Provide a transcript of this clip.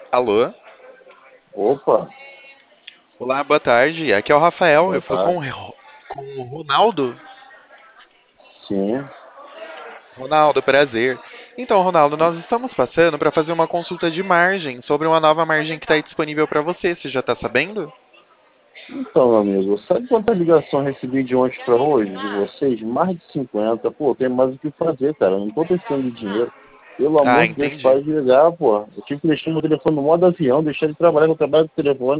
Alô? Opa, Olá, boa tarde. Aqui é o Rafael. boa Eu falo com tarde. com o Ronaldo. Sim, Ronaldo, prazer. Então, Ronaldo, nós estamos passando para fazer uma consulta de margem sobre uma nova margem que está disponível para você. Você já está sabendo? então, meu amigo, sabe quanta ligação eu recebi de ontem para hoje de vocês? Mais de 50. Pô, tem mais o que fazer, cara. Eu não tô precisando de dinheiro. Pelo Ah, amor de Deus, para entendi. de ligar, pô. Eu tive que deixar meu telefone no modo avião, deixar de trabalhar, que eu trabalho com telefone.